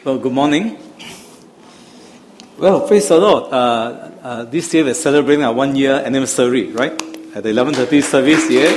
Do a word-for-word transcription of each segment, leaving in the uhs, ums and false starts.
Well, good morning. Well, praise the Lord. Uh, uh, this year we're celebrating our one-year anniversary, right? At the eleven thirty service, yeah.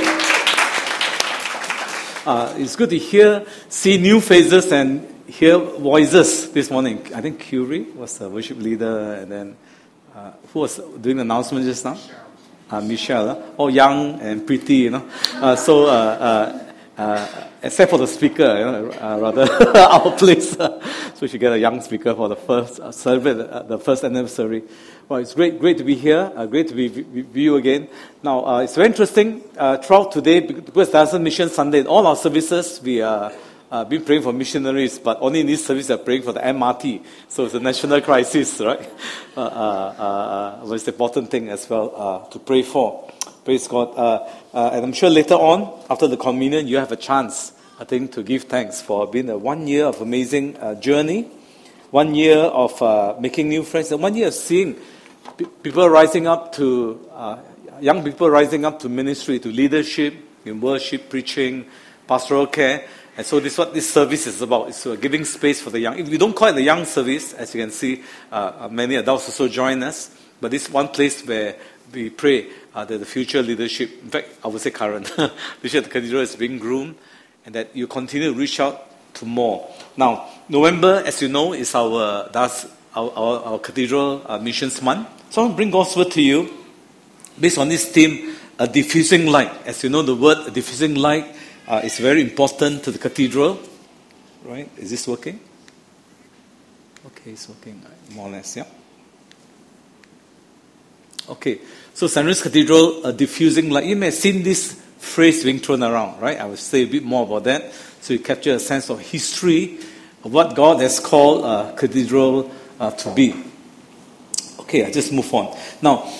Uh, it's good to hear, see new faces and hear voices this morning. I think Curie was the worship leader, and then uh, who was doing the announcement just now? Uh, Michelle. Uh, all young and pretty, you know. Uh, so, uh, uh, uh, except for the speaker, you know, uh, rather our place. Uh, so we should get a young speaker for the first uh, celebrate uh, the first anniversary. Well, it's great, great to be here. Uh, great to be with you again. Now, uh, it's very interesting. Uh, throughout today, because there's a Mission Sunday, in all our services we are uh, been praying for missionaries, but only in this service we are praying for the M R T. So it's a national crisis, right? Uh, uh, uh, uh, it's an important thing as well uh, to pray for. Praise God. Uh, uh, and I'm sure later on, after the communion, you have a chance, I think, to give thanks for being a one year of amazing uh, journey, one year of uh, making new friends, and one year of seeing p- people rising up to, uh, young people rising up to ministry, to leadership, in worship, preaching, pastoral care. And so this is what this service is about. It's uh, giving space for the young. If we don't call it the young service, as you can see, uh, many adults also join us. But this is one place where we pray uh, that the future leadership, in fact, I would say current, leadership at the cathedral is being groomed, and that you continue to reach out to more. Now, November, as you know, is our that's our, our, our cathedral uh, missions month. So I want to bring God's word to you based on this theme, a diffusing light. As you know, the word a diffusing light uh, is very important to the cathedral. Right? Is this working? Okay, it's working, more or less, yeah. Okay, so Saint Louis Cathedral, a diffusing light. You may have seen this phrase being thrown around, right? I will say a bit more about that, so you capture a sense of history of what God has called a cathedral uh, to be. Okay, I just move on. Now,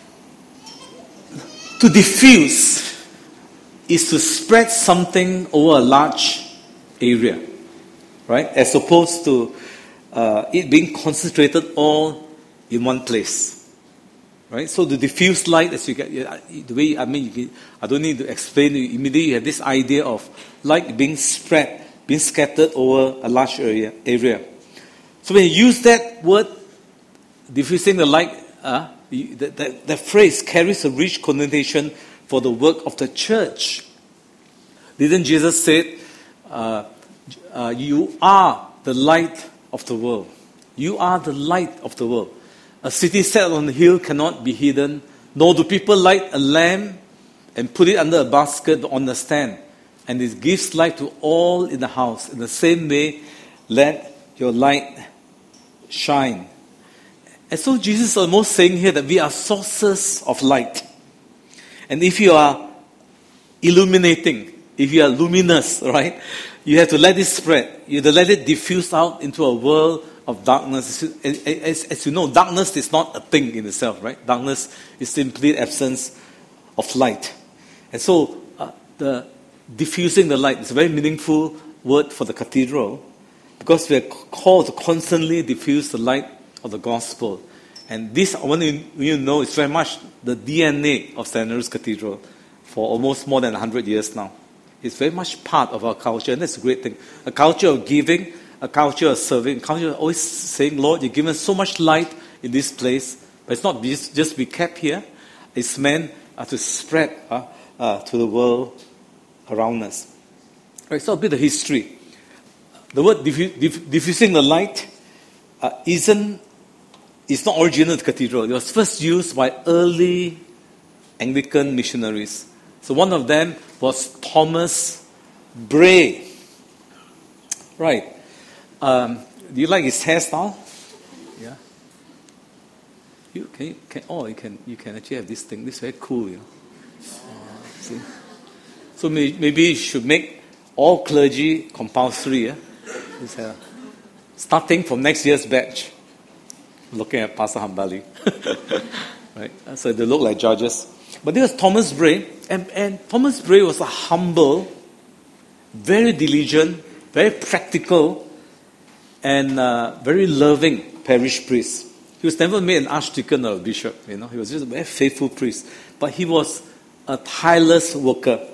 to diffuse is to spread something over a large area, right? As opposed to uh, it being concentrated all in one place. Right, so the diffuse light, as you get, the way I mean, you can, I don't need to explain. Immediately, you have this idea of light being spread, being scattered over a large area. area. So when you use that word, diffusing the light, uh, you, that, that, that phrase carries a rich connotation for the work of the church. Didn't Jesus say, uh, uh, "You are the light of the world. You are the light of the world." A city set on the hill cannot be hidden, nor do people light a lamp and put it under a basket on the stand, and it gives light to all in the house. In the same way, let your light shine. And so Jesus is almost saying here that we are sources of light. And if you are illuminating, if you are luminous, right, you have to let it spread. You have to let it diffuse out into a world of darkness. As, as you know, darkness is not a thing in itself, right? Darkness is simply absence of light. And so uh, the diffusing the light is a very meaningful word for the cathedral, because we are called to constantly diffuse the light of the gospel. And this, I want you to know, is very much the D N A of Saint Louis Cathedral for almost more than one hundred years now. It's very much part of our culture, and that's a great thing. A culture of giving, a culture of serving, a culture of always saying, Lord, you've given so much light in this place, but it's not just, just be kept here. It's meant uh, to spread uh, uh, to the world around us. Right, so a bit of history. The word diffu- diff- diffusing the light uh, isn't, it's not original in the cathedral. It was first used by early Anglican missionaries. So one of them was Thomas Bray. Right. Um, do you like his hairstyle? Yeah. You can, you can oh you can you can actually have this thing. This is very cool, you know. Uh, see? So may, maybe you should make all clergy compulsory. Yeah? This hair. Starting from next year's batch. Looking at Pastor Hambali. Right. So they look like judges. But there was Thomas Bray, and, and Thomas Bray was a humble, very diligent, very practical, and uh, very loving parish priest. He was never made an archdeacon or a bishop, you know. He was just a very faithful priest. But he was a tireless worker.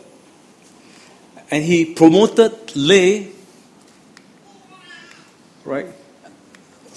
And he promoted lay, right,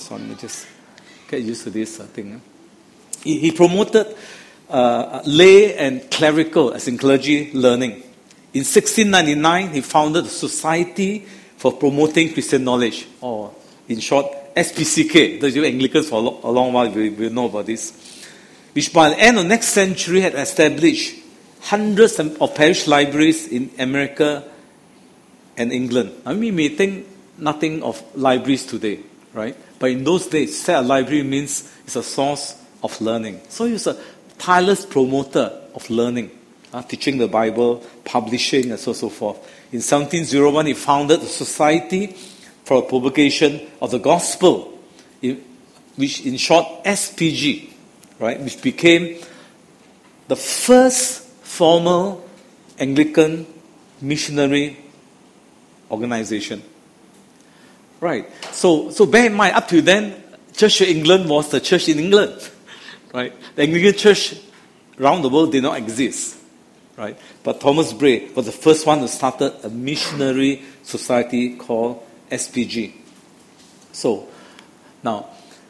So let me just get used to this uh, thing. He, he promoted uh, lay and clerical, as in clergy, learning. In sixteen ninety-nine, he founded the Society for Promoting Christian Knowledge, or in short, S P C K. Those of you Anglicans for a, lo- a long while will, will know about this. Which by the end of the next century had established hundreds of parish libraries in America and England. I mean, we may think nothing of libraries today, right? But in those days, say a library means it's a source of learning. So he was a tireless promoter of learning, uh, teaching the Bible, publishing, and so so forth. In seventeen oh one, he founded the Society for the Propagation of the Gospel, which in short, S P G, right, which became the first formal Anglican missionary organization. Right. So, so bear in mind, up to then, Church of England was the church in England. Right. The Anglican Church around the world did not exist. Right. But Thomas Bray was the first one who started a missionary society called S P G. So, now,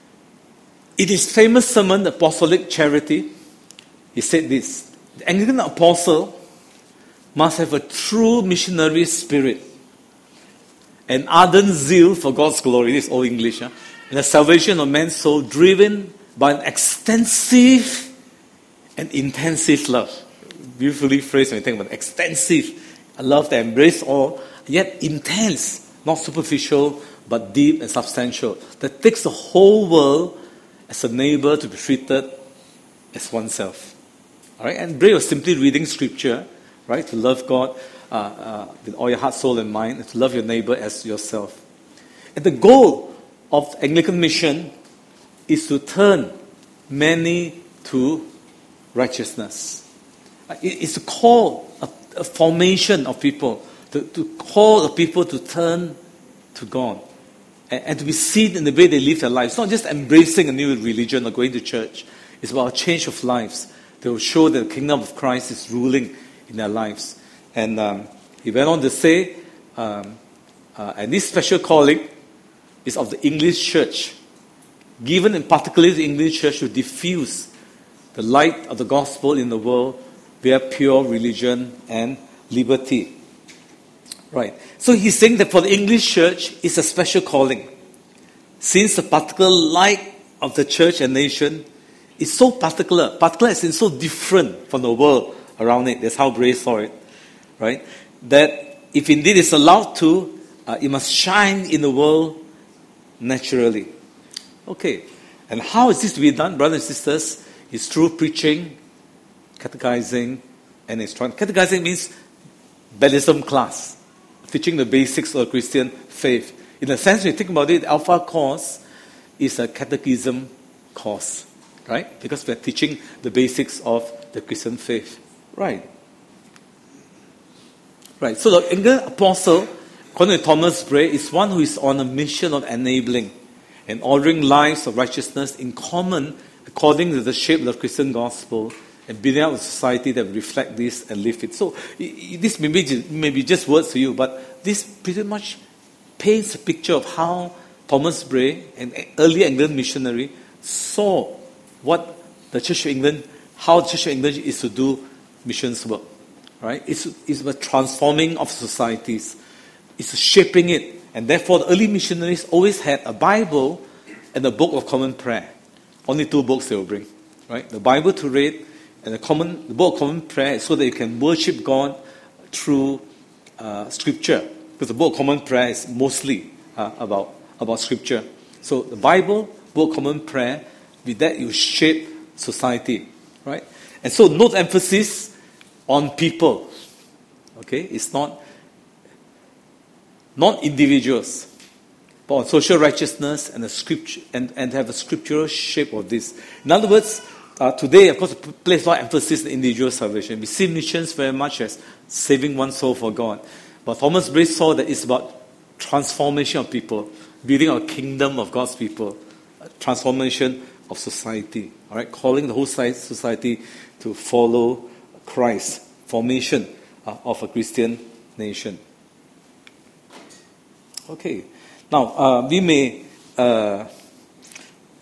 in his famous sermon, The Apostolic Charity, he said this: the Anglican apostle must have a true missionary spirit, an ardent zeal for God's glory, this is all English, huh? And the salvation of man's soul, driven by an extensive and intensive love. Beautifully phrased when you think about it. Extensive, a love that embraces all, yet intense, not superficial, but deep and substantial, that takes the whole world as a neighbor to be treated as oneself. All right? And Bray was simply reading scripture, right? To love God uh, uh, with all your heart, soul, and mind, and to love your neighbor as yourself. And the goal of Anglican mission is to turn many to righteousness. Uh, it, it's to call a, a formation of people, to, to call the people to turn to God, and, and to be seen in the way they live their lives. It's not just embracing a new religion or going to church. It's about a change of lives. They will show that the kingdom of Christ is ruling in their lives. And um, he went on to say, um, uh, and this special calling is of the English church, given in particular the English church to diffuse the light of the gospel in the world via pure religion and liberty. Right. So he's saying that for the English church, it's a special calling. Since the particular light of the church and nation is so particular, particular as in so different from the world around it. That's how Bray saw it. Right? That if indeed it's allowed to, uh, it must shine in the world naturally. Okay. And how is this to be done, brothers and sisters? It's through preaching, catechizing, and instruction. Catechizing means baptism class, teaching the basics of the Christian faith. In a sense, when you think about it, the Alpha course is a catechism course, right? Because we're teaching the basics of the Christian faith. Right. Right. So the Anglican apostle, according to Thomas Bray, is one who is on a mission of enabling and ordering lives of righteousness in common according to the shape of the Christian gospel, and building up a society that will reflect this and live it. So this may be, may be just words to you, but this pretty much paints a picture of how Thomas Bray, an early Anglican missionary, saw what the Church of England, how the Church of England is to do missions work. Right? It's, it's about transforming of societies. It's shaping it. And therefore, the early missionaries always had a Bible and a Book of Common Prayer. Only two books they will bring. Right? The Bible to read and the, common, the Book of Common Prayer so that you can worship God through uh, Scripture. Because the Book of Common Prayer is mostly uh, about, about Scripture. So the Bible, Book of Common Prayer, with that you shape society. Right? And so note emphasis on people. Okay? It's not, not individuals, but on social righteousness and, a scripture, and, and have a scriptural shape of this. In other words, uh, today, of course, we place a lot of emphasis on individual salvation. We see missions very much as saving one soul for God. But Thomas Bray saw that it's about transformation of people, building a kingdom of God's people, transformation of society. All right, calling the whole society to follow Christ, formation uh, of a Christian nation. Okay, now uh, we may uh,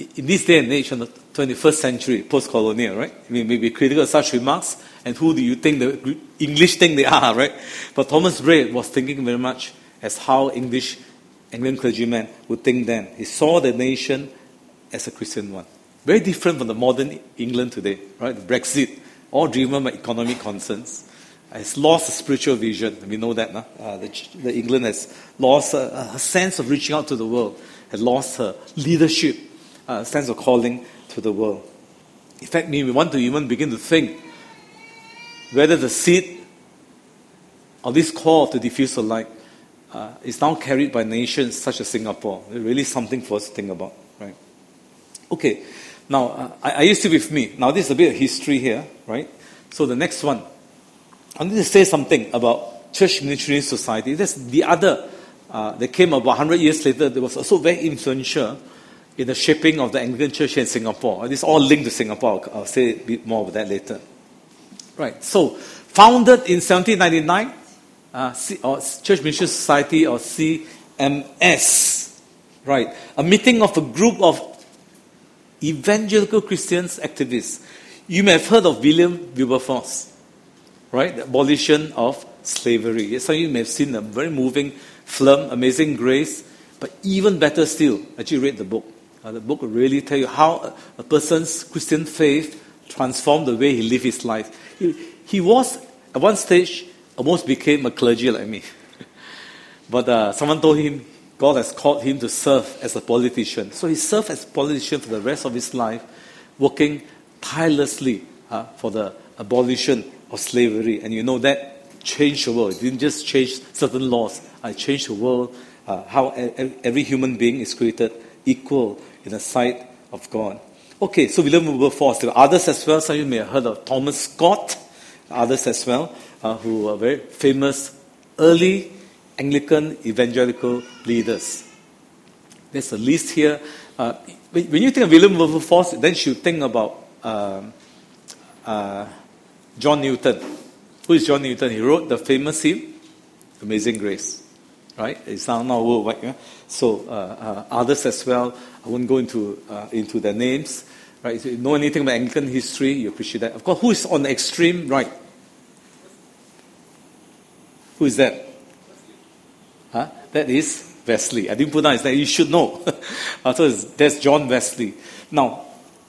in this day and age, in the twenty-first century, post-colonial, right? We may be critical of such remarks, and who do you think the English think they are, right? But Thomas Bray was thinking very much as how English Anglican clergymen would think then. He saw the nation as a Christian one. Very different from the modern England today, right? The Brexit, all driven by economic concerns, has lost a spiritual vision. We know that, no? uh, the, the England has lost a, a sense of reaching out to the world, has lost her leadership, a sense of calling to the world. In fact, we want to even begin to think whether the seed of this call to diffuse the light uh, is now carried by nations such as Singapore. It's really something for us to think about, right? Okay, now, uh, are you still with me? Now, this is a bit of history here, right? So the next one, I need to say something about Church Missionary Society. That's the other, uh, that came about one hundred years later, that was also very influential in the shaping of the Anglican Church in Singapore. This is all linked to Singapore. I'll, I'll say a bit more about that later. Right, so, founded in seventeen ninety-nine, uh, C, or Church Missionary Society, or C M S, right, a meeting of a group of evangelical Christians activists. You may have heard of William Wilberforce, right, the abolition of slavery. Some of you may have seen a very moving film, Amazing Grace, but even better still, actually read the book. Uh, the book will really tell you how a, a person's Christian faith transformed the way he lived his life. He, he was, at one stage, almost became a clergy like me. But uh, someone told him God has called him to serve as a politician. So he served as a politician for the rest of his life, working tirelessly uh, for the abolition of slavery. And you know that changed the world. It didn't just change certain laws. It changed the world, uh, how every human being is created equal in the sight of God. Okay, so William Wilberforce. There are others as well. Some of you may have heard of Thomas Scott. Others as well, uh, who are very famous early Anglican evangelical leaders. There's a list here. Uh, when you think of William Wilberforce, then you think about uh, uh, John Newton. Who is John Newton? He wrote the famous hymn, Amazing Grace. Right? It's now, now worldwide. Yeah? So uh, uh, others as well. I won't go into uh, into their names. Right? If you know anything about Anglican history, you appreciate that. Of course, who is on the extreme right? Who is that? Huh? That is Wesley. I didn't put down his name. You should know. So that's John Wesley. Now,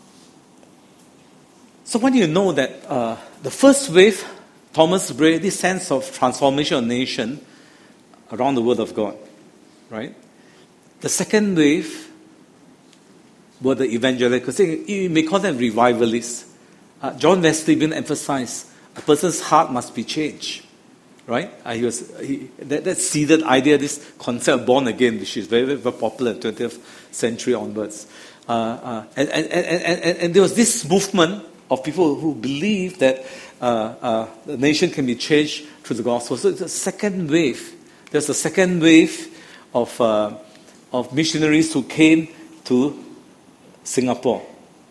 so when you know that uh, the first wave, Thomas Bray, this sense of transformation of nation around the Word of God, right? The second wave were the evangelicals. You may call them revivalists. Uh, John Wesley even emphasized a person's heart must be changed. Right? Uh, he was he, that, that seeded idea, this concept of born again, which is very, very, very popular in the twentieth century onwards. Uh, uh, and, and, and, and, and there was this movement of people who believed that uh, uh, the nation can be changed through the gospel. So it's a second wave. There's a second wave of uh, of missionaries who came to Singapore.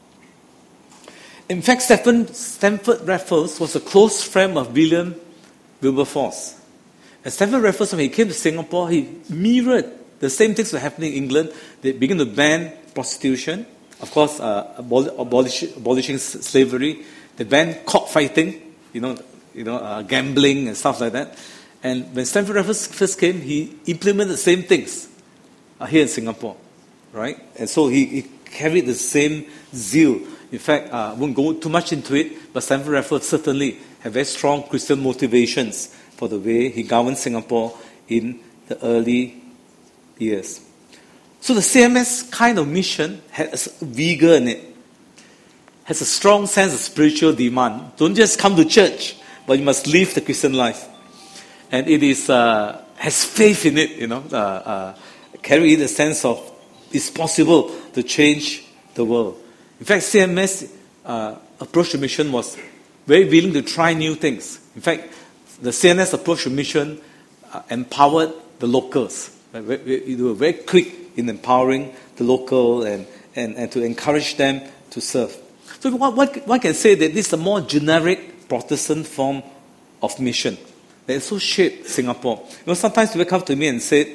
In fact, Stephen, Stamford Raffles was a close friend of William Wilberforce. And Stamford Raffles, when he came to Singapore, he mirrored the same things that were happening in England. They began to ban prostitution, of course, uh, abol- abolish, abolishing slavery. They banned cockfighting, you know, you know, uh, gambling and stuff like that. And when Stamford Raffles first came, he implemented the same things uh, here in Singapore, right? And so he, he carried the same zeal. In fact, uh, I won't go too much into it, but Stamford Raffles certainly had very strong Christian motivations for the way he governed Singapore in the early years. So the C M S kind of mission has a vigor in it, has a strong sense of spiritual demand. Don't just come to church, but you must live the Christian life. And it is uh, has faith in it, you know, uh, uh, carry the sense of it's possible to change the world. In fact, C M S uh, approach to mission was very willing to try new things. In fact, the C M S approach to mission uh, empowered the locals. Right? They were very quick in empowering the local and, and, and to encourage them to serve. So one, one can say that this is a more generic Protestant form of mission that also shaped Singapore. You know, sometimes people come to me and say,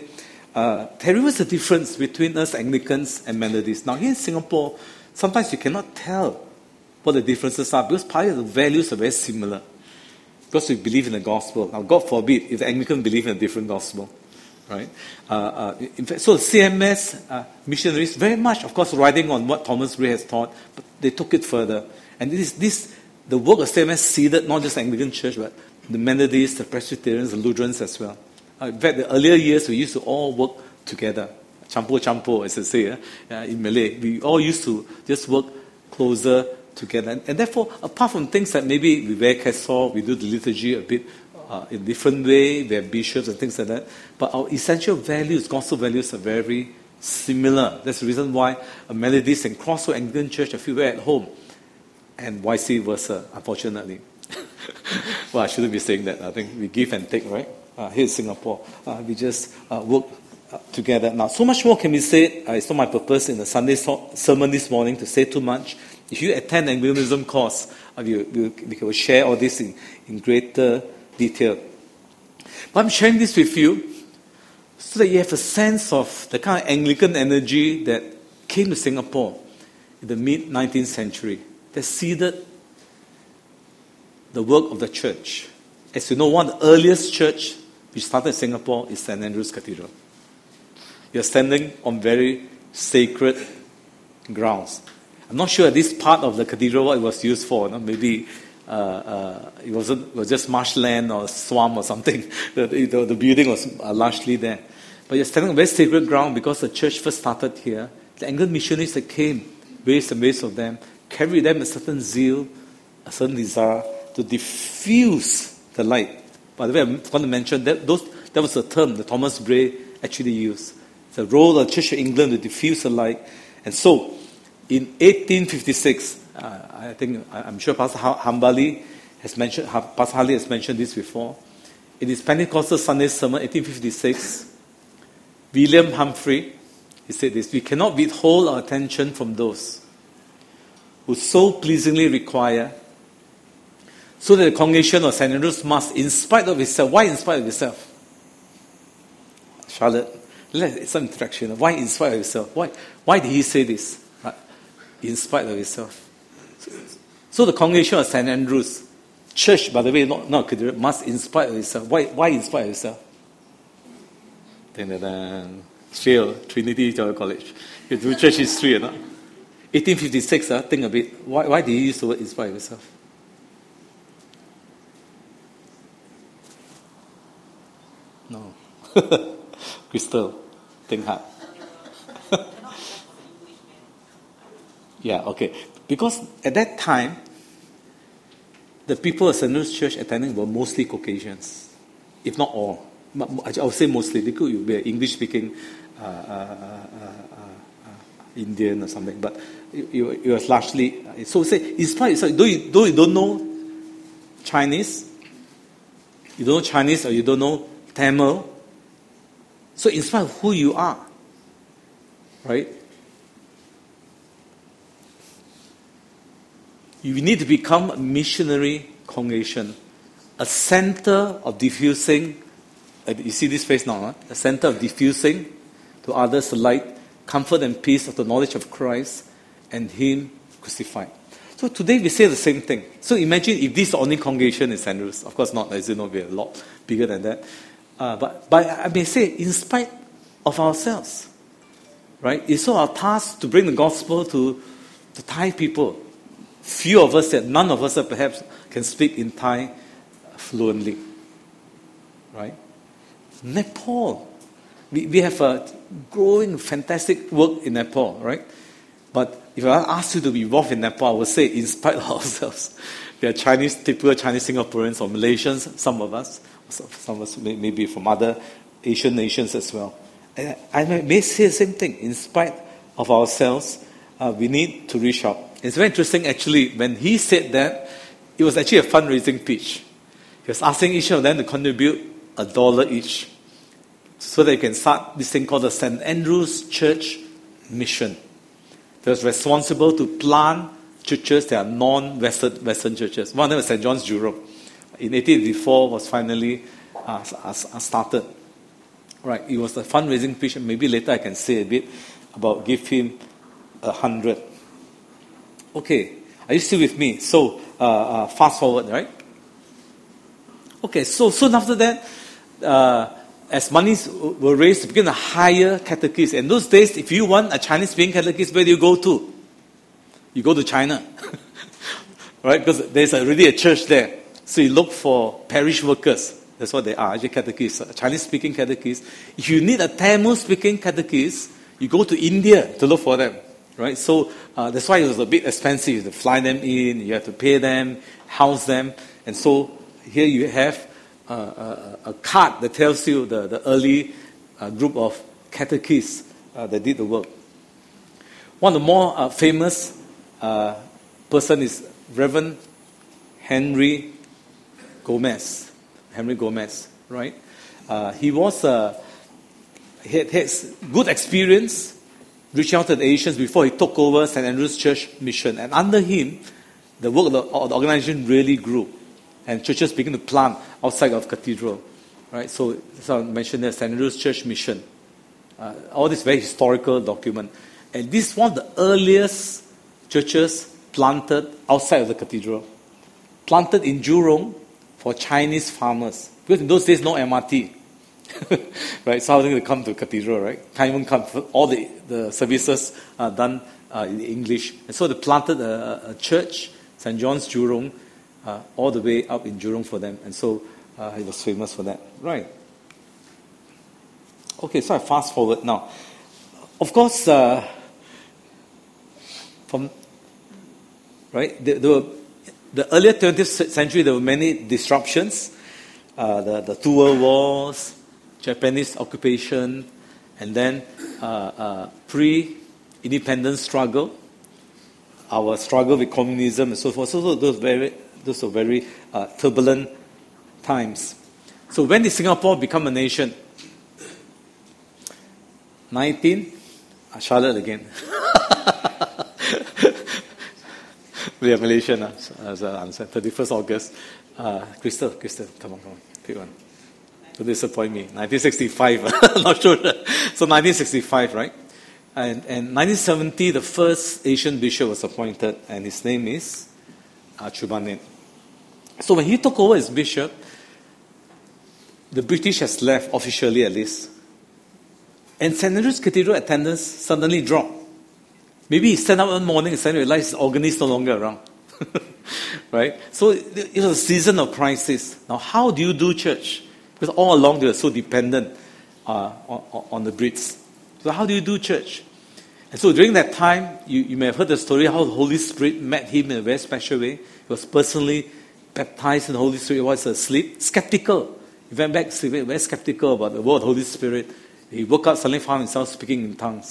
uh, there was a difference between us Anglicans and Methodists. Now, here in Singapore, sometimes you cannot tell what the differences are because part of the values are very similar. Because we believe in the gospel. Now, God forbid if the Anglican believe in a different gospel. Right? Uh, uh, in fact, so C M S uh, missionaries, very much, of course, riding on what Thomas Gray has taught, but they took it further. And this, this the work of C M S seeded not just the Anglican Church, but the Methodists, the Presbyterians, the Lutherans as well. Uh, in fact, the earlier years, we used to all work together. Champo-champo, as I say, uh, uh, in Malay. We all used to just work closer together. And, and therefore, apart from things that maybe we wear cassock, we do the liturgy a bit uh, in a different way, we have bishops and things like that, but our essential values, gospel values, are very similar. That's the reason why a Methodist and Crossroad Anglican Church, I feel very at home, and vice versa, unfortunately. Well, I shouldn't be saying that. I think we give and take, right? Uh, here in Singapore, uh, we just uh, work uh, together. Now, so much more can be said. Uh, it's not my purpose in the Sunday so- sermon this morning to say too much. If you attend Anglicanism course, uh, we, we, we will share all this in, in greater detail. But I'm sharing this with you so that you have a sense of the kind of Anglican energy that came to Singapore in the mid-nineteenth century, that seeded the work of the church. As you know, one of the earliest church which started in Singapore is Saint Andrew's Cathedral. You're standing on very sacred grounds. I'm not sure at this part of the cathedral what it was used for. No? Maybe uh, uh, it wasn't it was just marshland or swamp or something. the, the, the building was uh, largely there. But you're standing on very sacred ground because the church first started here. The Anglican missionaries that came, waves and waves of them, carried them a certain zeal, a certain desire to diffuse the light. By the way, I'm going to mention that those, that was a term that Thomas Gray actually used. The role of the Church of England to diffuse the light. And so, in eighteen fifty-six, uh, I think, I'm sure Pastor Hambali has mentioned, Pastor Harley has mentioned this before. In his Pentecostal Sunday sermon, eighteen fifty-six, William Humphrey, he said this: "We cannot withhold our attention from those who so pleasingly require, so that the congregation of Saint Andrews must, in spite of itself." Why in spite of itself? Charlotte, let's some interaction. Why in spite of itself? Why, why did he say this? Right? In spite of itself. So the congregation of Saint Andrews, church, by the way, not, not must in spite of itself. Why, why in spite of itself? Shale, Trinity Theological College. You do church history, you know? eighteen fifty-six, uh, think a bit. Why, why did he use the word in spite of itself? No. Crystal, think hard. Yeah, okay. Because at that time, the people of Saint Andrew's Church attending were mostly Caucasians, if not all. I would say mostly. They could be an English-speaking uh, uh, uh, uh, Indian or something, but it, it was largely. Uh, so say, in spite, so though you, though you don't know Chinese, you don't know Chinese or you don't know Tamil, so in spite of who you are, right? You need to become a missionary congregation, a center of diffusing. You see this face now, huh? A center of diffusing to others the light, comfort and peace of the knowledge of Christ and Him crucified. So today we say the same thing. So imagine if this is the only congregation in Saint Andrews. Of course not, as you know, we're a lot bigger than that. Uh, but, but I may say, in spite of ourselves, right? It's so our task to bring the gospel to the Thai people. Few of us, none of us perhaps can speak in Thai fluently, right? Nepal, we, we have a growing, fantastic work in Nepal, right? But if I ask you to be involved in Nepal, I would say, in spite of ourselves, we are Chinese, typical Chinese Singaporeans or Malaysians, some of us, some of us may, maybe from other Asian nations as well. And I may say the same thing. In spite of ourselves, uh, we need to reach out. It's very interesting, actually, when he said that, it was actually a fundraising pitch. He was asking each of them to contribute a dollar each so that they can start this thing called the Saint Andrew's Church Mission. They was responsible to plant churches that are non-Western Western churches. One of them was Saint John's Jurong. In eighteen eighty-four was finally uh, started. Right, it was a fundraising pitch, and maybe later I can say a bit about give him a hundred. Okay, are you still with me? So, uh, uh, fast forward, right? Okay, so soon after that, uh, as monies were raised, to begin to hire catechists. In those days, if you want a Chinese-speaking catechist, where do you go to? You go to China, right? Because there's already a church there. So you look for parish workers. That's what they are, actually catechists, Chinese-speaking catechists. If you need a Tamil-speaking catechist, you go to India to look for them, right? So uh, that's why it was a bit expensive. You have to fly them in, you have to pay them, house them. And so here you have uh, a, a card that tells you the, the early uh, group of catechists uh, that did the work. One of the more uh, famous uh, person is Reverend Henry Gomez. Henry Gomez, right? Uh, he was uh, he had, had good experience reaching out to the Asians before he took over Saint Andrew's Church mission. And under him, the work of the, of the organization really grew. And churches began to plant outside of cathedral, right? So, so I mentioned there, Saint Andrew's Church mission. Uh, all this very historical document. And this is one of the earliest churches planted outside of the cathedral. Planted in Jurong, for Chinese farmers. Because in those days, no M R T. Right? So how are they going to come to cathedral, right? Can't even come. All the, the services are done uh, in English. And so they planted a, a church, Saint John's Jurong, uh, all the way up in Jurong for them. And so uh, he was famous for that. Right. Okay, so I fast forward now. Of course, uh, from, right, there, there were the earlier twentieth century, there were many disruptions. Uh, the, the two world wars, Japanese occupation, and then uh, uh, pre-independence struggle, our struggle with communism and so forth. So those very, those were very uh, turbulent times. So when did Singapore become a nation? nineteen Uh, Charlotte again. We are Malaysian, uh, as an answer. thirty-first August. Uh, Crystal, Crystal, come on, come on. Pick one. Don't disappoint me. nineteen sixty-five. Not sure. So nineteen sixty-five, right? And, and nineteen seventy, the first Asian bishop was appointed, and his name is uh, Chubanin. So when he took over as bishop, the British has left, officially at least. And Saint Andrew's Cathedral attendance suddenly dropped. Maybe he stand up one morning and suddenly realized his organist no longer around. Right? So it was a season of crisis. Now, how do you do church? Because all along they were so dependent uh, on, on the Brits. So how do you do church? And so during that time, you, you may have heard the story how the Holy Spirit met him in a very special way. He was personally baptized in the Holy Spirit. He was asleep, skeptical. He went back sleeping, very skeptical about the word of the Holy Spirit. He woke up, suddenly found himself speaking in tongues.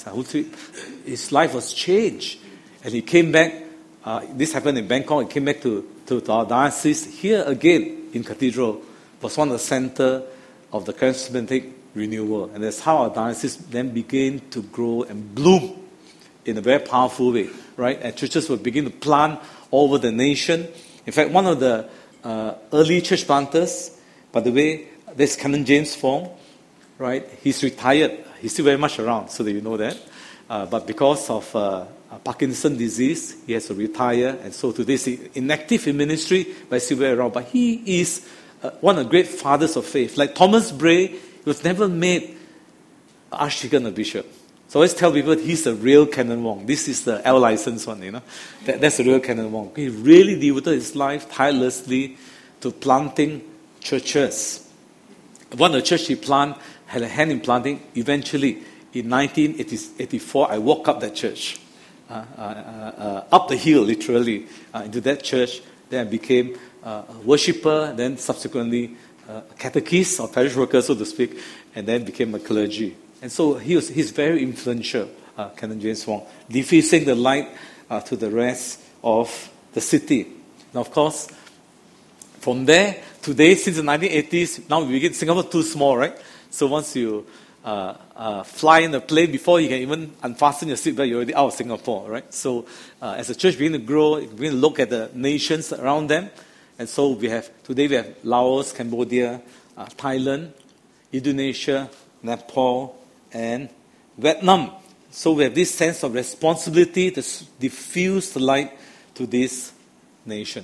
His life was changed. And he came back. Uh, this happened in Bangkok. He came back to, to, to our diocese. Here again, in Cathedral, was one of the center of the charismatic renewal. And that's how our diocese then began to grow and bloom in a very powerful way. Right? And churches would begin to plant all over the nation. In fact, one of the uh, early church planters, by the way, there's Canon James Fong. Right, he's retired. He's still very much around, so that you know that. Uh, but because of uh, Parkinson's disease, he has to retire, and so today he's inactive in ministry, but still very around. But he is uh, one of the great fathers of faith. Like Thomas Bray, he was never made archdeacon or bishop. So I always tell people he's the real Canon Wong. This is the L license one, you know. That, that's the real Canon Wong. He really devoted his life tirelessly to planting churches. One of the church he planted had a hand in planting. Eventually, in nineteen eighty-four, I walked up that church, uh, uh, uh, up the hill, literally, uh, into that church. Then I became uh, a worshipper, then subsequently uh, a catechist or parish worker, so to speak, and then became a clergy. And so he was he's very influential, uh, Canon James Wong, diffusing the light uh, to the rest of the city. Now, of course, from there, today, since the nineteen eighties, now we get Singapore too small, right? So once you uh, uh, fly in the plane, before you can even unfasten your seatbelt, you're already out of Singapore, right? So uh, as the church begins to grow, we begin to look at the nations around them. And so we have, today we have Laos, Cambodia, uh, Thailand, Indonesia, Nepal, and Vietnam. So we have this sense of responsibility to diffuse the light to this nation.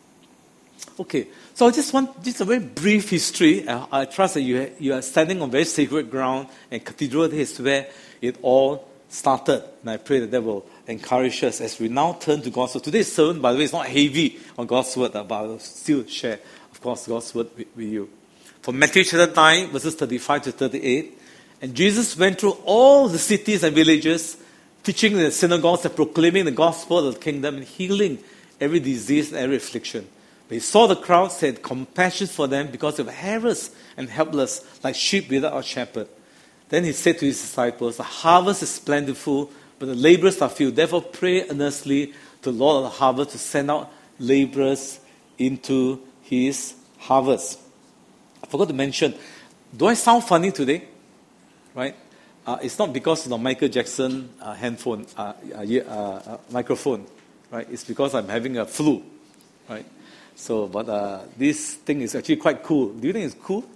Okay, so I just want just a very brief history. I, I trust that you, you are standing on very sacred ground, and Cathedral is where it all started. And I pray that that will encourage us as we now turn to God's word. Today's sermon, by the way, is not heavy on God's word, but I will still share, of course, God's word with, with you. From Matthew chapter nine, verses thirty-five to thirty-eight, and Jesus went through all the cities and villages, teaching in the synagogues and proclaiming the gospel of the kingdom and healing every disease and every affliction. But he saw the crowds, had compassion for them because they were harassed and helpless, like sheep without a shepherd. Then he said to his disciples, the harvest is plentiful, but the laborers are few. Therefore pray earnestly to the Lord of the harvest to send out laborers into his harvest. I forgot to mention, do I sound funny today? Right? Uh, it's not because of the Michael Jackson uh, handphone, uh, uh, uh, microphone. Right? It's because I'm having a flu. Right? So, but uh, this thing is actually quite cool. Do you think it's cool?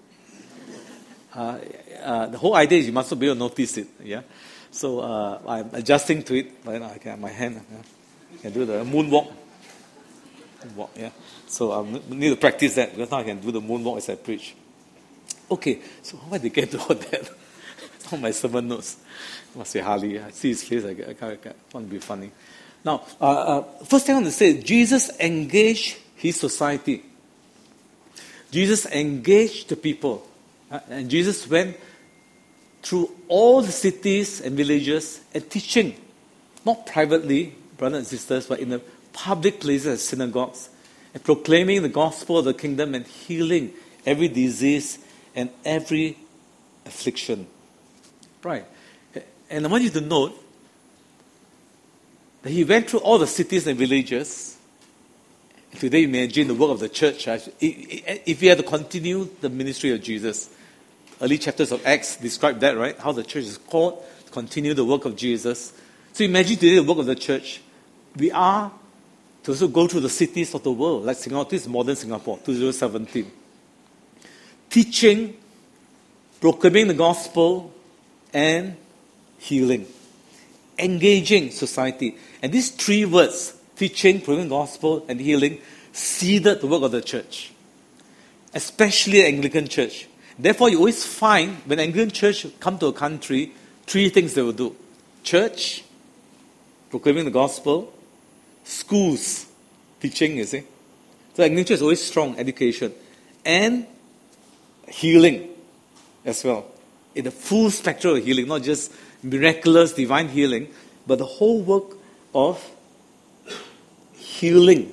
Uh, uh, the whole idea is you must be able to notice it. Yeah. So uh, I'm adjusting to it. But, you know, I can my hand. Yeah. I can do the moonwalk. Moonwalk. Yeah. So I need to practice that because now I can do the moonwalk as I preach. Okay. So how did they get to all that? It's on my sermon notes. Must be Harley. I see his face. I, I, I, I want to be funny. Now, uh, uh, first thing I want to say, Jesus engaged his society. Jesus engaged the people. Uh, and Jesus went through all the cities and villages and teaching, not privately, brothers and sisters, but in the public places, synagogues, and proclaiming the gospel of the kingdom and healing every disease and every affliction. Right. And I want you to note that he went through all the cities and villages. Today, imagine the work of the church. If we had to continue the ministry of Jesus, early chapters of Acts describe that, right? How the church is called to continue the work of Jesus. So imagine today the work of the church. We are to also go through the cities of the world, like Singapore. This is modern Singapore, twenty seventeen. Teaching, proclaiming the gospel, and healing. Engaging society. And these three words, teaching, proclaiming the gospel, and healing, seeded the work of the church. Especially the Anglican church. Therefore, you always find when Anglican church come to a country, three things they will do. Church, proclaiming the gospel, schools, teaching, you see. So Anglican church is always strong, education. And healing as well. In the full spectrum of healing, not just miraculous, divine healing, but the whole work of healing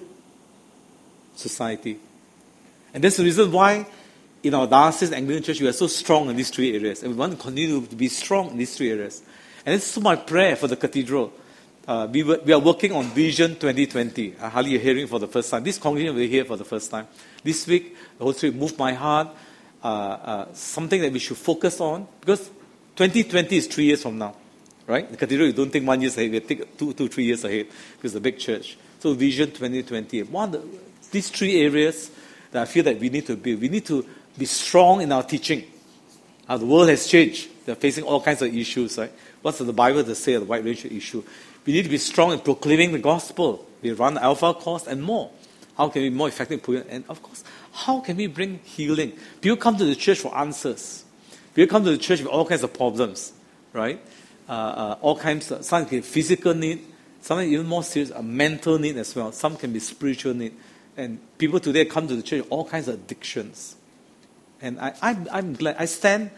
society. And that's the reason why in our diocese, Anglican Church, we are so strong in these three areas. And we want to continue to be strong in these three areas. And this is my prayer for the cathedral. Uh, we, were, we are working on Vision twenty twenty. Uh, Harley, you're hearing for the first time. This congregation will hear for the first time. This week, the Holy Spirit moved my heart. Uh, uh, something that we should focus on. Because twenty twenty is three years from now. Right? The cathedral, you don't think one year ahead. We take two, two, three years ahead. Because it's a big church. So Vision twenty twenty. One of the, these three areas that I feel that we need to be. We need to be strong in our teaching. Uh, the world has changed. They're facing all kinds of issues, right? What's the Bible to say of the wide range of issue? We need to be strong in proclaiming the gospel. We run the Alpha course and more. How can we be more effective? And of course, how can we bring healing? People come to the church for answers. People come to the church with all kinds of problems, right? Uh, uh, all kinds of, some can be physical need, some even more serious, a mental need as well. Some can be spiritual need. And people today come to the church with all kinds of addictions. And I, I'm, I'm glad. I stand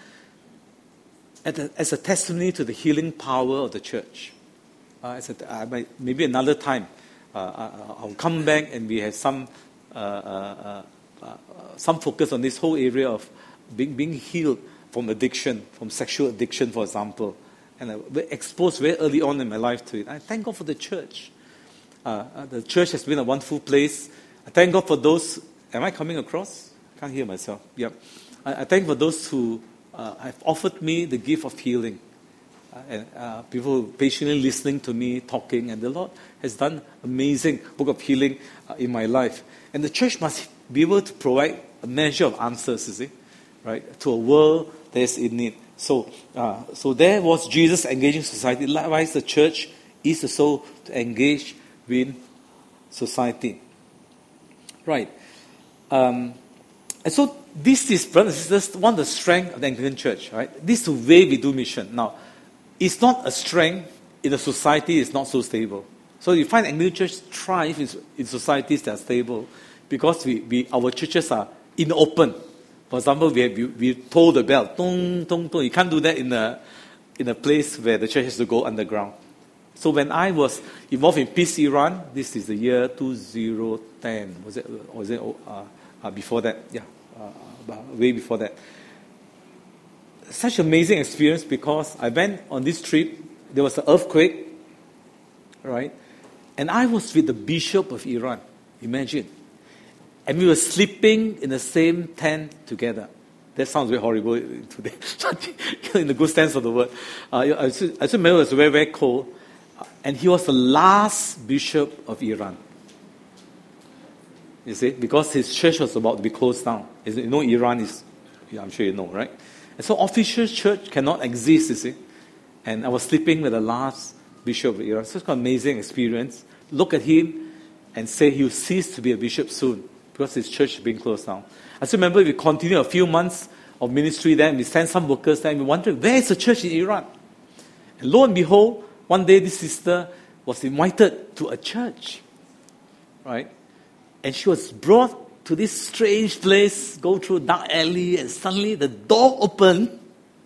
at a, as a testimony to the healing power of the church. Uh, as a, I might, maybe another time, uh, I'll come back and we have some uh, uh, uh, some focus on this whole area of being, being healed from addiction, from sexual addiction, for example. And I was exposed very early on in my life to it. I thank God for the church. Uh, uh, the church has been a wonderful place. I thank God for those. Am I coming across? I can't hear myself. Yep. I, I thank for those who uh, have offered me the gift of healing. Uh, and uh, people patiently listening to me talking, and the Lord has done amazing book of healing uh, in my life. And the church must be able to provide a measure of answers, you see, right, to a world that is in need. So, uh, so there was Jesus engaging society. Likewise, the church is also to engage with society. Right. Um, and so this is, brothers and sisters, one of the strengths of the Anglican Church. Right. This is the way we do mission. Now, it's not a strength in a society that's not so stable. So you find Anglican Church thrive in, in societies that are stable because we, we our churches are in the open. For example, we, have, we, we toll the bell. Tong, tong, tong. You can't do that in a, in a place where the church has to go underground. So when I was involved in Peace Iran, this is the year two thousand ten. Was it, or was it uh, uh, before that? Yeah, uh, way before that. Such amazing experience because I went on this trip. There was an earthquake, right? And I was with the Bishop of Iran. Imagine. And we were sleeping in the same tent together. That sounds very horrible today. In the good sense of the word. Uh, I, still, I still remember it was very, very cold. And he was the last bishop of Iran. You see? Because his church was about to be closed down. You know Iran is, I'm sure you know, right? And so official church cannot exist, you see. And I was sleeping with the last bishop of Iran. Such an amazing experience. Look at him and say he will cease to be a bishop soon. Because his church is being closed down. I still remember we continued a few months of ministry there, and we sent some workers there, and we wondered, where is the church in Iran? And lo and behold, one day this sister was invited to a church, right? And she was brought to this strange place, go through a dark alley, and suddenly the door opened.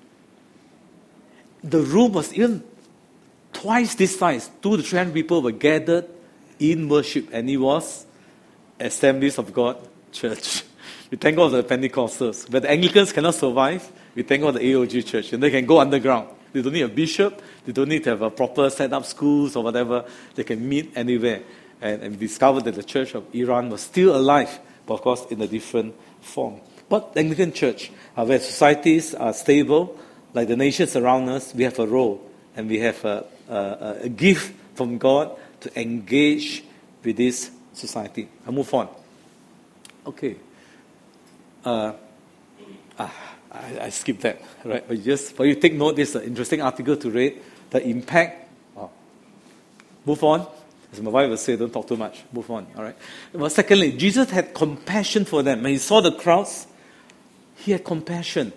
The room was even twice this size. Two to three hundred people were gathered in worship, and it was Assemblies of God Church. We thank God for the Pentecostals. But the Anglicans cannot survive. We thank God for the A O G Church. And they can go underground. They don't need a bishop. They don't need to have a proper set-up schools or whatever. They can meet anywhere. And, and we discovered that the Church of Iran was still alive, but of course in a different form. But the Anglican Church, uh, where societies are stable, like the nations around us, we have a role. And we have a, a, a gift from God to engage with this society. I move on. Okay. Uh, ah, I, I skipped that, right? But just for you to take note, this is an interesting article to read. The impact. Oh. Move on. As my wife would say, don't talk too much. Move on, all right? Well, secondly, Jesus had compassion for them. When he saw the crowds, he had compassion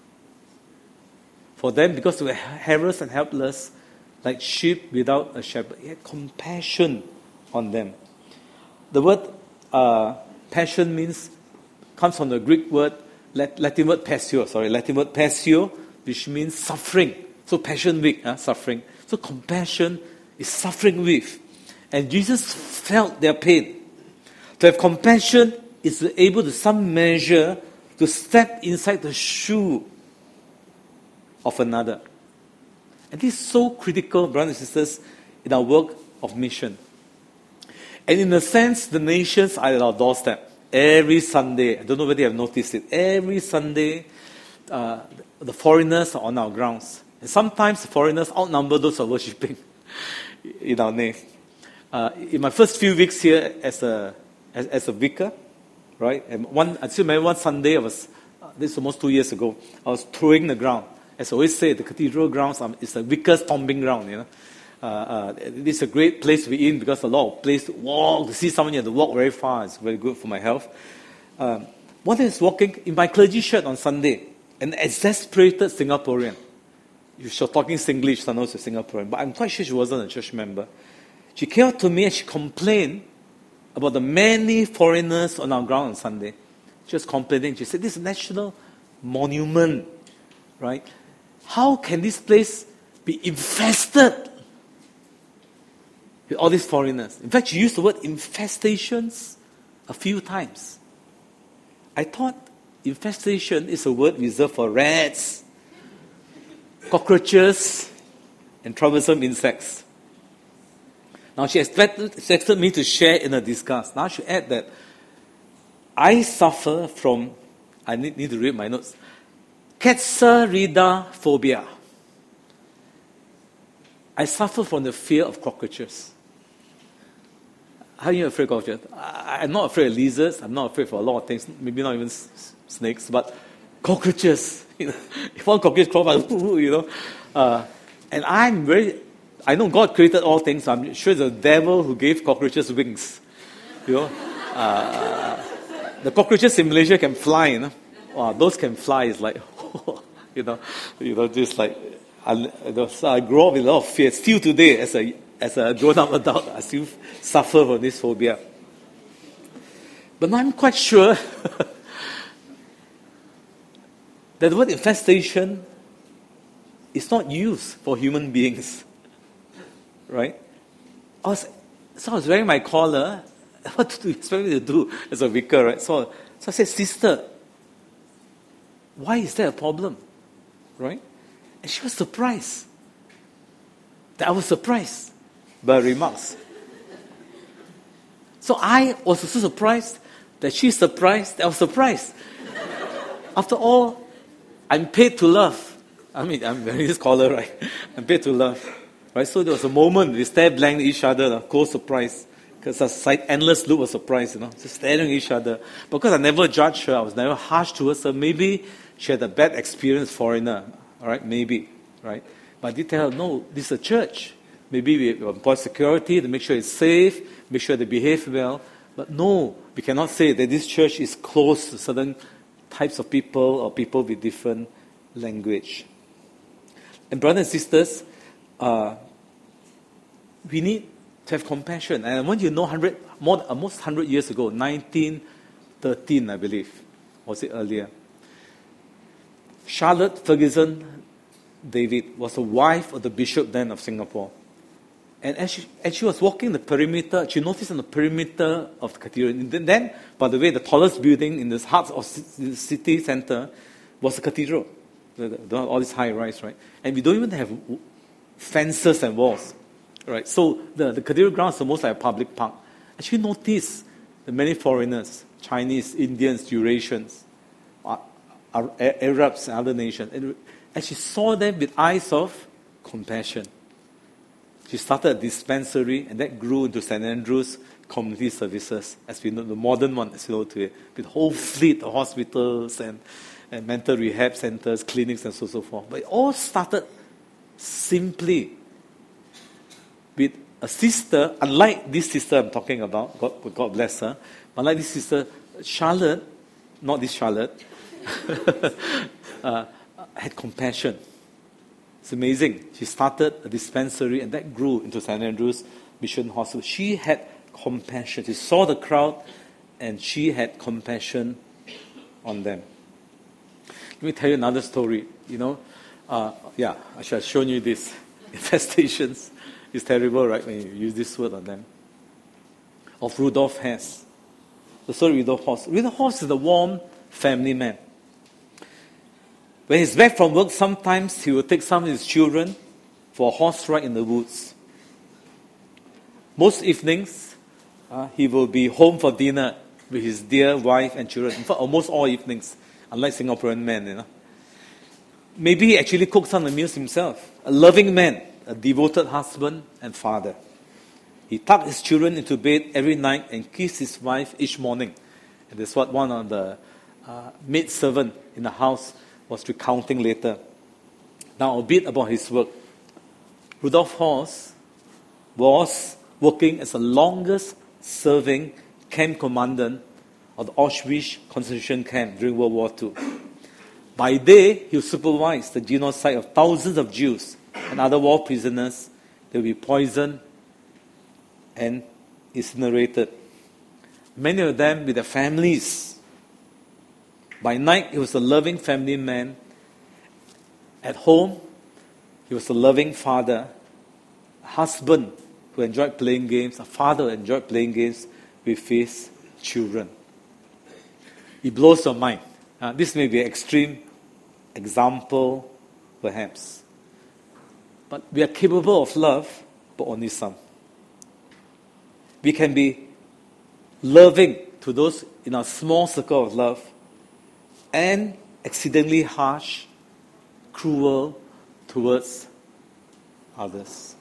for them because they were harassed and helpless, like sheep without a shepherd. He had compassion on them. The word uh, passion means, comes from the Greek word, Latin word passio, sorry, Latin word passio, which means suffering. So passion with, uh, suffering. So compassion is suffering with. And Jesus felt their pain. To have compassion is to be able to some measure to step inside the shoe of another. And this is so critical, brothers and sisters, in our work of mission. And in a sense, the nations are at our doorstep. Every Sunday, I don't know whether you have noticed it, every Sunday, uh, the foreigners are on our grounds. And sometimes the foreigners outnumber those who are worshipping in our name. Uh, in my first few weeks here as a as, as a vicar, right? And one, I still remember one Sunday, I was, uh, this is almost two years ago, I was touring the ground. As I always say, the cathedral grounds um, is a vicar's stomping ground, you know. Uh, uh, this is a great place to be in because a lot of place to walk, to see someone you have to walk very far. It's very good for my health. Um, one day I was walking in my clergy shirt on Sunday, an exasperated Singaporean. She was talking Singlish, so I know she's a Singaporean, but I'm quite sure she wasn't a church member. She came up to me and she complained about the many foreigners on our ground on Sunday. She was complaining. She said, this is a national monument, right? How can this place be infested with all these foreigners? In fact, she used the word infestations a few times. I thought infestation is a word reserved for rats, cockroaches, and troublesome insects. Now, she expected, expected me to share in her disgust. Now, she add that I suffer from, I need, need to read my notes, Katsaridophobia. I suffer from the fear of cockroaches. How are you afraid of cockroaches? I'm not afraid of lizards. I'm not afraid for a lot of things. Maybe not even s- snakes. But cockroaches. You know, if one cockroach crawl by, you know. Uh, and I'm very, I know God created all things. So I'm sure it's the devil who gave cockroaches wings. You know, uh, the cockroaches in Malaysia can fly. You know, wow, those can fly. It's like, you know, you know, just like. I, so I grew up with a lot of fear. Still today, as a as a grown-up adult, I still suffer from this phobia. But now I'm quite sure that the word infestation is not used for human beings, right? I was, so I was wearing my collar. What do you expect me to do as a vicar, right? So, so I said, sister, why is there a problem, right? And she was surprised. That I was surprised by her remarks. So I was also surprised that she's surprised that I was surprised. After all, I'm paid to love. I mean, I'm wearing this collar, right? I'm paid to love. Right? So there was a moment we stared blankly at each other, cold surprise. Because a sight, endless look of surprise, you know, just staring at each other. Because I never judged her, I was never harsh towards her. Maybe she had a bad experience, foreigner. All right, maybe, right? But I did tell her, no, this is a church. Maybe we employ security to make sure it's safe, make sure they behave well. But no, we cannot say that this church is closed to certain types of people or people with different language. And brothers and sisters, uh, we need to have compassion. And I want you to know, one hundred, more, almost one hundred years ago, nineteen thirteen, I believe, or was it earlier? Charlotte Ferguson David was the wife of the bishop then of Singapore. And as she, as she was walking the perimeter, she noticed on the perimeter of the cathedral. And then, by the way, the tallest building in the heart of the city center was the cathedral. The, the, all this high rise, right? And we don't even have fences and walls, right? So the, the cathedral grounds are most like a public park. And she noticed the many foreigners, Chinese, Indians, Eurasians, Arabs, and other nations. And, and she saw them with eyes of compassion. She started a dispensary, and that grew into Saint Andrew's Community Services, as we know, the modern one, as we know today, with a whole fleet of hospitals and, and mental rehab centers, clinics, and so, so forth. But it all started simply with a sister, unlike this sister I'm talking about, God, God bless her, unlike this sister, Charlotte, not this Charlotte, uh, had compassion. It's amazing. She started a dispensary, and that grew into Saint Andrew's Mission Hospital. She had compassion. She saw the crowd, and she had compassion on them. Let me tell you another story. You know, uh, yeah, I should have shown you this. Infestations. It's terrible, right, when you use this word on them. Of Rudolf Hess. The story of Rudolf Hess. Rudolf Hess is a warm family man. When he's back from work, sometimes he will take some of his children for a horse ride in the woods. Most evenings, uh, he will be home for dinner with his dear wife and children. In fact, almost all evenings, unlike Singaporean men, you know. Maybe he actually cooks some of the meals himself. A loving man, a devoted husband and father. He tucked his children into bed every night and kissed his wife each morning. And that's what one of the uh, maid servant in the house was recounting later. Now, a bit about his work. Rudolf Hess was working as the longest-serving camp commandant of the Auschwitz concentration camp during World War Two. By day, he would supervise the genocide of thousands of Jews and other war prisoners. They would be poisoned and incinerated. Many of them with their families. By night, he was a loving family man. At home, he was a loving father, a husband who enjoyed playing games, a father who enjoyed playing games with his children. It blows your mind. Uh, this may be an extreme example, perhaps. But we are capable of love, but only some. We can be loving to those in our small circle of love, and exceedingly harsh, cruel towards others.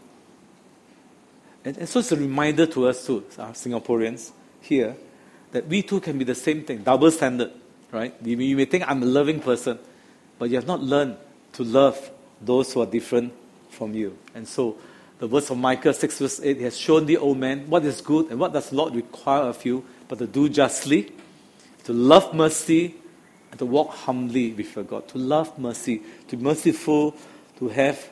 And, and so it's a reminder to us too, our Singaporeans here, that we too can be the same thing, double standard. right? You may, you may think I'm a loving person, but you have not learned to love those who are different from you. And so, the verse of Micah six verse eight has shown the old man what is good and what does the Lord require of you, but to do justly, to love mercy, and to walk humbly with your God. To love mercy, to be merciful, to have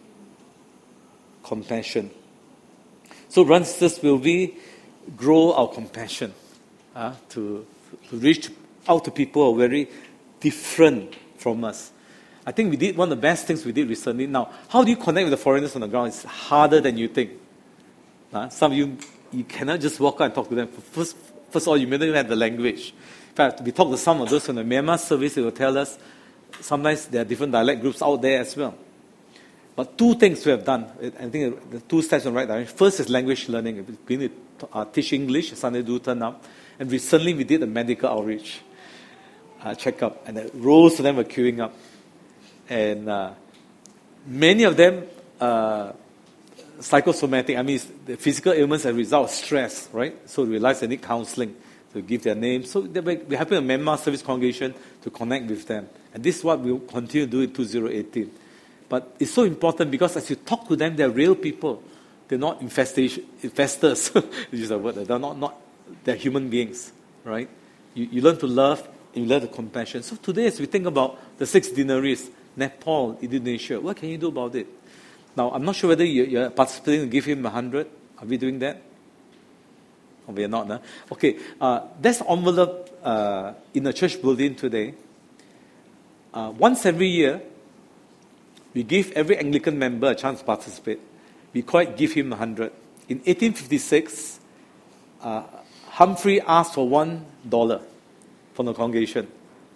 compassion. So, brothers and sisters, will we grow our compassion uh, to, to reach out to people who are very different from us? I think we did one of the best things we did recently. Now, how do you connect with the foreigners on the ground? It's harder than you think. Uh, some of you, you cannot just walk out and talk to them. First, first of all, you may not even have the language. In fact, we talked to some of those from the Myanmar service, they will tell us sometimes there are different dialect groups out there as well. But two things we have done. I think the two steps in the right direction. First is language learning. We need to uh, teach English. Sunday do turn up. And recently we did a medical outreach uh, checkup. And the rows of them were queuing up. And uh, many of them, uh, psychosomatic, I mean, the physical ailments are a result of stress, right? So we realize they need counseling to give their names. So we have a Myanmar service congregation to connect with them. And this is what we'll continue to do in two thousand eighteen. But it's so important because as you talk to them, they're real people. They're not infestation, infestors, which is a word. They're not, not, they're human beings, right? You, you learn to love and you learn the compassion. So today, as we think about the six denaries, Nepal, Indonesia, what can you do about it? Now, I'm not sure whether you, you're participating to give him a hundred. Are we doing that? Oh, we are not, huh? Okay, uh, there's an envelope uh, in the church building today. Uh, once every year, we give every Anglican member a chance to participate. We call it Give Him a Hundred. In eighteen fifty-six, uh, Humphrey asked for one dollar from the congregation.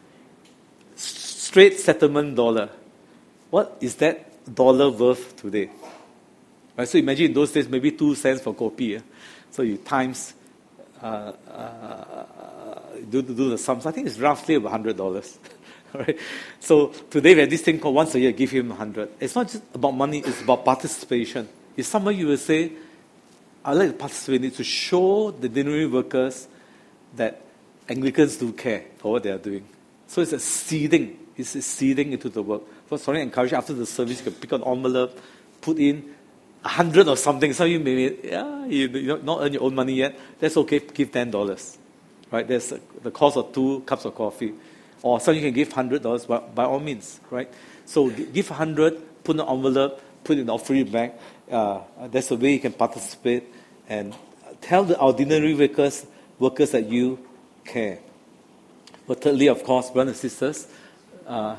Straight settlement dollar. What is that dollar worth today? Right, so imagine in those days, maybe two cents for kopi. Yeah? So you times, uh, uh, do, do the sums. I think it's roughly about one hundred dollars. Right? So today we have this thing called once a year, give him one hundred. It's not just about money, it's about participation. If somebody you will say, I'd like to participate, to show the deanery workers that Anglicans do care for what they are doing. So it's a seeding. It's a seeding into the work. So sorry, I encourage you after the service, you can pick an envelope, put in a hundred or something. Some of you may, yeah, you, you not earn your own money yet. That's okay, give ten dollars. Right? There's a, the cost of two cups of coffee. Or some you can give one hundred dollars by, by all means, right? So give one hundred dollars, put in an envelope, put it in the offering bag. Uh, that's the way you can participate and tell the ordinary workers, workers that you care. But thirdly, of course, brothers and sisters, uh,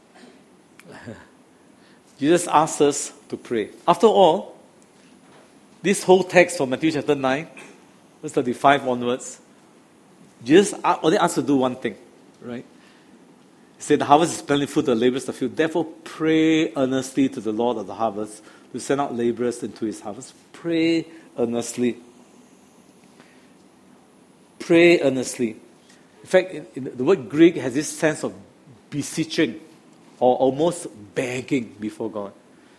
Jesus asks us to pray. After all, this whole text from Matthew chapter nine, verse thirty-five onwards, Jesus only asks us to do one thing, right? He said, the harvest is plentiful, the laborers are few. Therefore, pray earnestly to the Lord of the harvest to send out laborers into his harvest. Pray earnestly. Pray earnestly. In fact, in, in the word Greek has this sense of beseeching or almost begging before God.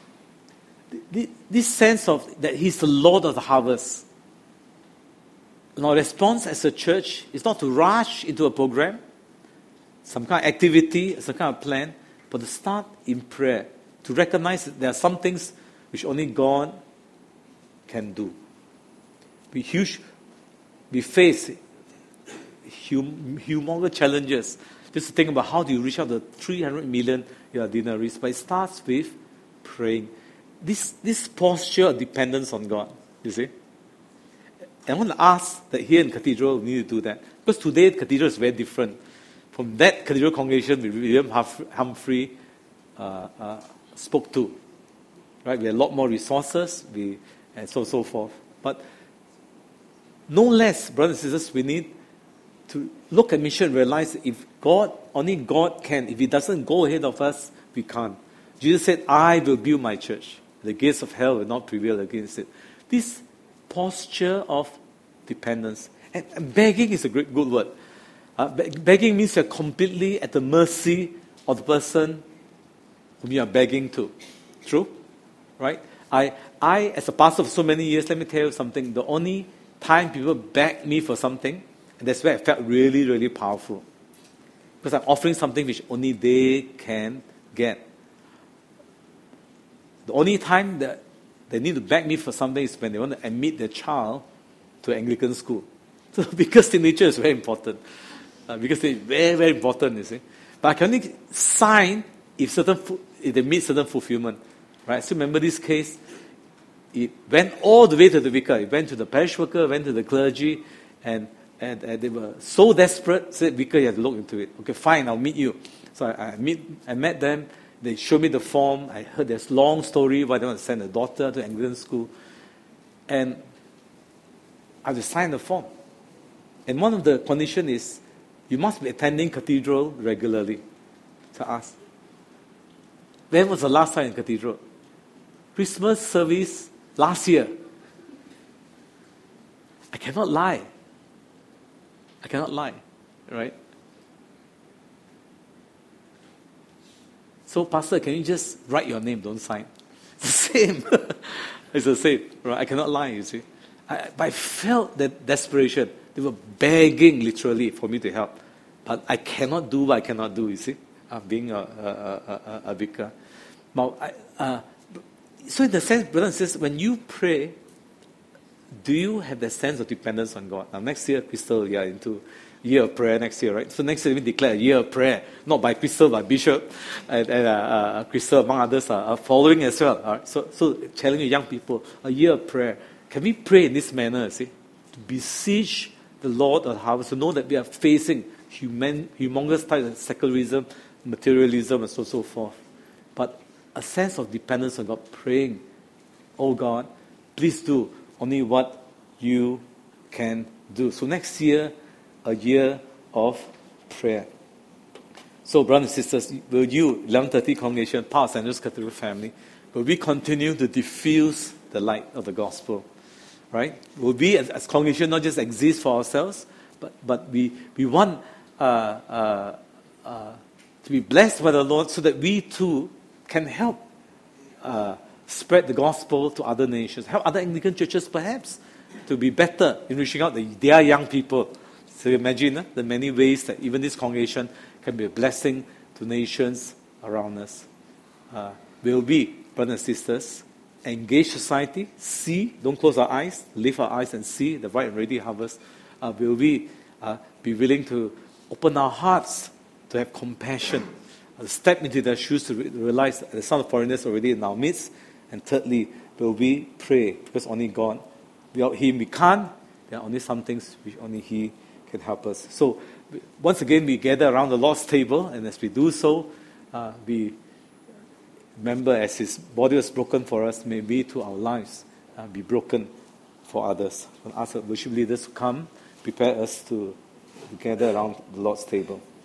This sense of that he's the Lord of the harvest. And our response as a church is not to rush into a program, some kind of activity, some kind of plan, but to start in prayer, to recognize that there are some things which only God can do. We huge, we face hum, humongous challenges. Just to think about how do you reach out to three hundred million denaries, but it starts with praying. This this posture of dependence on God, you see. And I want to ask that here in Cathedral we need to do that, because today Cathedral is very different. From that Cathedral congregation, William Humphrey uh, uh, spoke to. Right? We have a lot more resources, we and so so forth. But no less, brothers and sisters, we need to look at mission and realize that if God, only God can. If He doesn't go ahead of us, we can't. Jesus said, I will build my church. The gates of hell will not prevail against it. This posture of dependence. And, and begging is a great good word. Uh, begging means you're completely at the mercy of the person whom you are begging to. True? Right? I, I, as a pastor for so many years, let me tell you something. The only time people beg me for something, and that's where I felt really, really powerful. because I'm offering something which only they can get. The only time that they need to beg me for something is when they want to admit their child to Anglican school. So vicar signature is very important. Uh, because it's very, very important, you see. But I can only sign if certain fu- if they meet certain fulfillment. Right? So remember this case, it went all the way to the vicar. It went to the parish worker, went to the clergy, and, and, and they were so desperate, said, vicar, you have to look into it. Okay, fine, I'll meet you. So I, I, meet, I met them. They showed me the form. I heard this long story why they want to send a daughter to Anglican school. And I had to sign the form. And one of the conditions is you must be attending cathedral regularly. So I asked, when was the last time in cathedral? Christmas service last year. I cannot lie. I cannot lie, right? So, Pastor, can you just write your name, don't sign? It's the same. It's the same, right? I cannot lie, you see. I, but I felt that desperation. They were begging, literally, for me to help. But I cannot do what I cannot do, you see, uh, being a, a, a, a vicar. Now, I, uh, so in the sense, brothers and sisters, when you pray, do you have that sense of dependence on God? Now, next year, Crystal, you are into year of prayer next year, right? So next year, we declare a year of prayer, not by Crystal, by Bishop, and, and uh, uh, Crystal, among others, are, are following as well. All right? So, so challenging young people, a year of prayer. Can we pray in this manner, see? To beseech the Lord of the harvest, to know that we are facing human, humongous types of secularism, materialism, and so so forth. But a sense of dependence on God, praying, oh God, please do only what you can do. So next year, a year of prayer. So brothers and sisters, will you, eleven thirty congregation, part of Saint Joseph's Cathedral family, will we continue to diffuse the light of the gospel? Right? Will we, as, as congregation, not just exist for ourselves, but, but we, we want uh, uh, uh, to be blessed by the Lord so that we too can help uh, spread the gospel to other nations, help other Anglican churches perhaps to be better in reaching out to their young people. So imagine uh, the many ways that even this congregation can be a blessing to nations around us. Uh, will we, brothers and sisters, engage society, see, don't close our eyes, lift our eyes and see the right and ready harvest. Uh, will we uh, be willing to open our hearts to have compassion, uh, to step into their shoes to re- realize that the Son of Foreigners already in our midst? And thirdly, will we pray, because only God, without Him we can't. There are only some things which only He can help us. So once again, we gather around the Lord's table, and as we do so, uh, we remember, as His body was broken for us, may we to our lives uh, be broken for others. I'll ask our worship leaders to come, prepare us to gather around the Lord's table.